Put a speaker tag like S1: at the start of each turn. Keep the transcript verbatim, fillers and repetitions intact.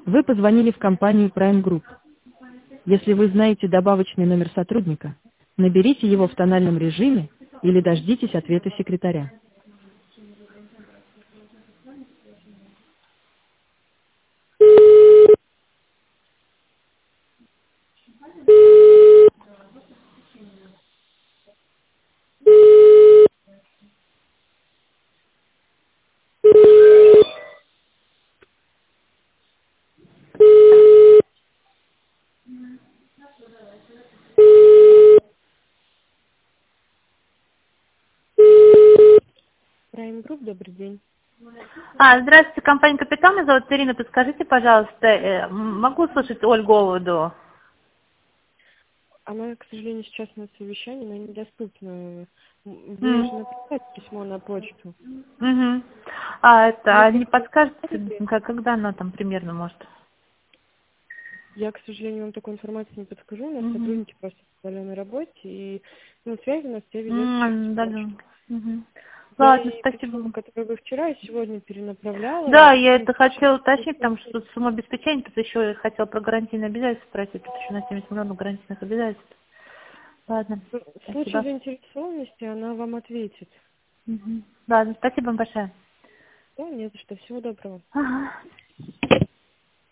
S1: Вы позвонили в компанию Prime Group. Если вы знаете добавочный номер сотрудника, наберите его в тональном режиме или дождитесь ответа секретаря. Prime Group, добрый день.
S2: А, здравствуйте, компания «Капитан», меня зовут Ирина. Подскажите, пожалуйста, э, м- могу слышать Ольгу Оводу?
S1: Она, к сожалению, сейчас на совещании, но недоступна. М, Вы
S2: М.
S1: же написали письмо на почту.
S2: Мгм. А это, а
S1: Если
S2: не подскажете,
S1: хотите,
S2: как- когда она там примерно может?
S1: я, к сожалению, вам такой информации не подскажу. У нас
S2: Мгм.
S1: сотрудники просто на работе, и ну, связь у нас все ведется через
S2: М, да, да.
S1: почту.
S2: Мгм.
S1: Я
S2: Ладно,
S1: и письмо,
S2: спасибо.
S1: которое вы вчера и сегодня перенаправляла,
S2: Да, я
S1: ну,
S2: это
S1: сейчас
S2: хотела уточнить, потому
S1: телефон-
S2: что тут сумма обеспечения, тут еще я хотела про гарантийные обязательства спросить, тут еще на семьдесят миллионов гарантийных обязательств. Ладно,
S1: ну, в случае
S2: спасибо.
S1: заинтересованности она вам ответит.
S2: Мгм. Ладно, спасибо вам большое.
S1: Да, не за что. Всего доброго.
S2: Ага.